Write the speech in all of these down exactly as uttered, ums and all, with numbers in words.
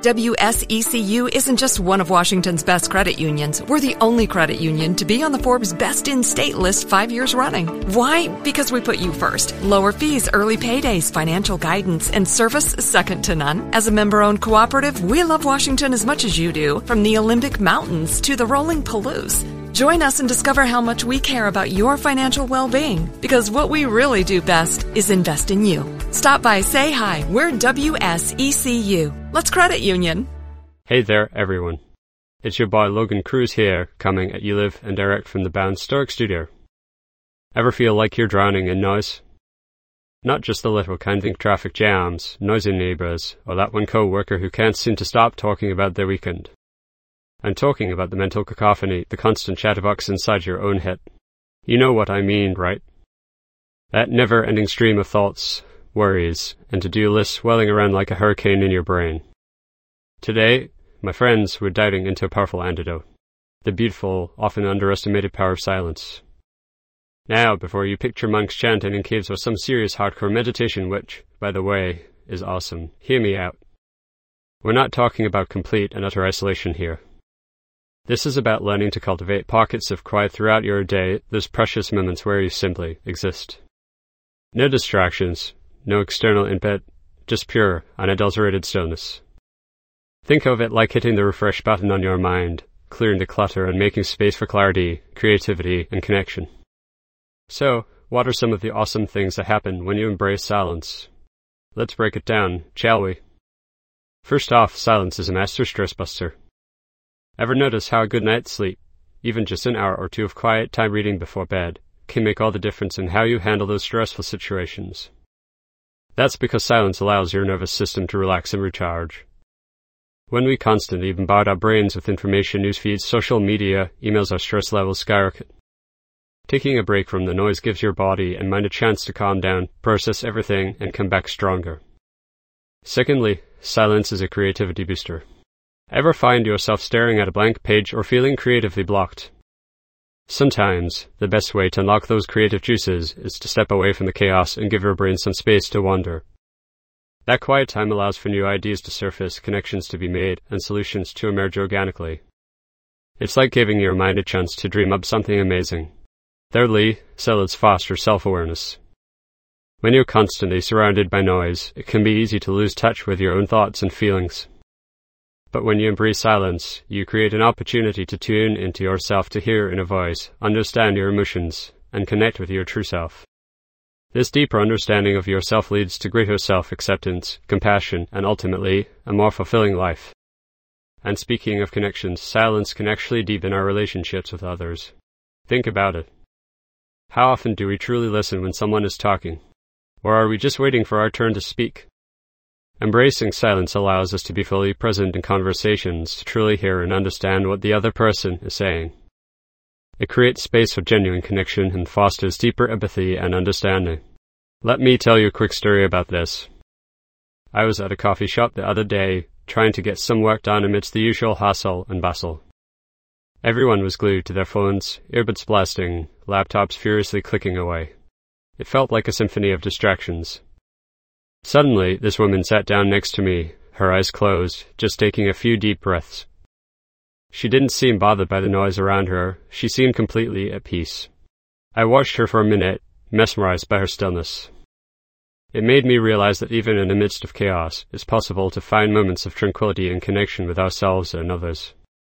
W S E C U isn't just one of Washington's best credit unions. We're the only credit union to be on the Forbes Best in State list five years running. Why? Because we put you first. Lower fees, early paydays, financial guidance, and service second to none. As a member-owned cooperative, we love Washington as much as you do, from the Olympic Mountains to the rolling Palouse. Join us and discover how much we care about your financial well-being, because what we really do best is invest in you. Stop by, say hi. We're W S E C U. Let's credit union. Hey there, everyone. It's your boy Logan Cruz here, coming at you live and direct from the Bound Stoic Studio. Ever feel like you're drowning in noise? Not just the little kind of traffic jams, noisy neighbours, or that one co-worker who can't seem to stop talking about their weekend. I'm talking about the mental cacophony, the constant chatterbox inside your own head. You know what I mean, right? That never-ending stream of thoughts, worries, and to-do lists swelling around like a hurricane in your brain. Today, my friends, we're diving into a powerful antidote. The beautiful, often underestimated power of silence. Now, before you picture monks chanting in caves or some serious hardcore meditation, which, by the way, is awesome, hear me out. We're not talking about complete and utter isolation here. This is about learning to cultivate pockets of quiet throughout your day, those precious moments where you simply exist. No distractions, no external input, just pure, unadulterated stillness. Think of it like hitting the refresh button on your mind, clearing the clutter and making space for clarity, creativity, and connection. So, what are some of the awesome things that happen when you embrace silence? Let's break it down, shall we? First off, silence is a master stress buster. Ever notice how a good night's sleep, even just an hour or two of quiet time reading before bed, can make all the difference in how you handle those stressful situations? That's because silence allows your nervous system to relax and recharge. When we constantly bombard our brains with information, news feeds, social media, emails, our stress levels skyrocket. Taking a break from the noise gives your body and mind a chance to calm down, process everything, and come back stronger. Secondly, silence is a creativity booster. Ever find yourself staring at a blank page or feeling creatively blocked? Sometimes, the best way to unlock those creative juices is to step away from the chaos and give your brain some space to wander. That quiet time allows for new ideas to surface, connections to be made, and solutions to emerge organically. It's like giving your mind a chance to dream up something amazing. Thirdly, silence fosters self-awareness. When you're constantly surrounded by noise, it can be easy to lose touch with your own thoughts and feelings. But when you embrace silence, you create an opportunity to tune into yourself, to hear in a voice, understand your emotions, and connect with your true self. This deeper understanding of yourself leads to greater self-acceptance, compassion, and ultimately, a more fulfilling life. And speaking of connections, silence can actually deepen our relationships with others. Think about it. How often do we truly listen when someone is talking? Or are we just waiting for our turn to speak? Embracing silence allows us to be fully present in conversations, to truly hear and understand what the other person is saying. It creates space for genuine connection and fosters deeper empathy and understanding. Let me tell you a quick story about this. I was at a coffee shop the other day, trying to get some work done amidst the usual hustle and bustle. Everyone was glued to their phones, earbuds blasting, laptops furiously clicking away. It felt like a symphony of distractions. Suddenly, this woman sat down next to me, her eyes closed, just taking a few deep breaths. She didn't seem bothered by the noise around her. She seemed completely at peace. I watched her for a minute, mesmerized by her stillness. It made me realize that even in the midst of chaos, it's possible to find moments of tranquility and connection with ourselves and others.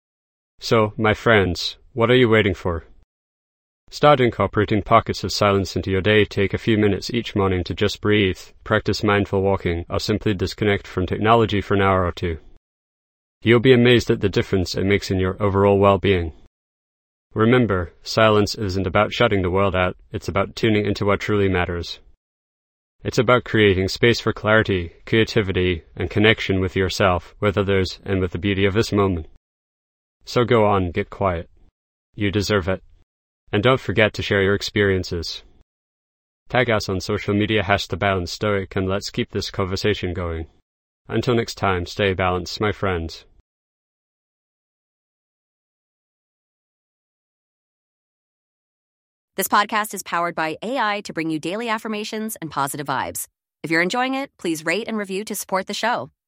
So, my friends, what are you waiting for? Start incorporating pockets of silence into your day. Take a few minutes each morning to just breathe, practice mindful walking, or simply disconnect from technology for an hour or two. You'll be amazed at the difference it makes in your overall well-being. Remember, silence isn't about shutting the world out, it's about tuning into what truly matters. It's about creating space for clarity, creativity, and connection with yourself, with others, and with the beauty of this moment. So go on, get quiet. You deserve it. And don't forget to share your experiences. Tag us on social media, hashtag The Balanced Stoic, and let's keep this conversation going. Until next time, stay balanced, my friends. This podcast is powered by A I to bring you daily affirmations and positive vibes. If you're enjoying it, please rate and review to support the show.